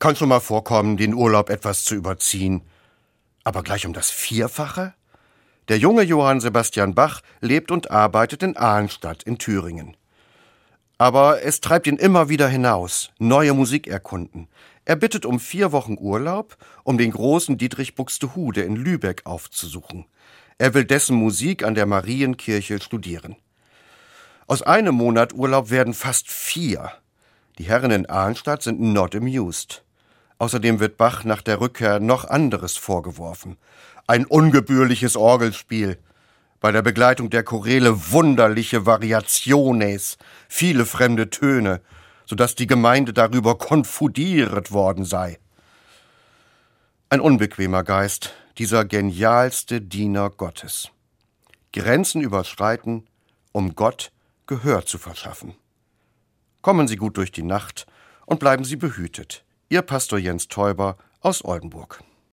Kann schon mal vorkommen, den Urlaub etwas zu überziehen. Aber gleich um das Vierfache? Der junge Johann Sebastian Bach lebt und arbeitet in Arnstadt in Thüringen. Aber es treibt ihn immer wieder hinaus, neue Musik erkunden. Er bittet um 4 Wochen Urlaub, um den großen Dietrich Buxtehude in Lübeck aufzusuchen. Er will dessen Musik an der Marienkirche studieren. Aus einem Monat Urlaub werden fast 4. Die Herren in Arnstadt sind not amused. Außerdem wird Bach nach der Rückkehr noch anderes vorgeworfen. Ein ungebührliches Orgelspiel. Bei der Begleitung der Choräle wunderliche Variationes, viele fremde Töne, sodass die Gemeinde darüber konfudiert worden sei. Ein unbequemer Geist, dieser genialste Diener Gottes. Grenzen überschreiten, um Gott Gehör zu verschaffen. Kommen Sie gut durch die Nacht und bleiben Sie behütet. Ihr Pastor Jens Teuber aus Oldenburg.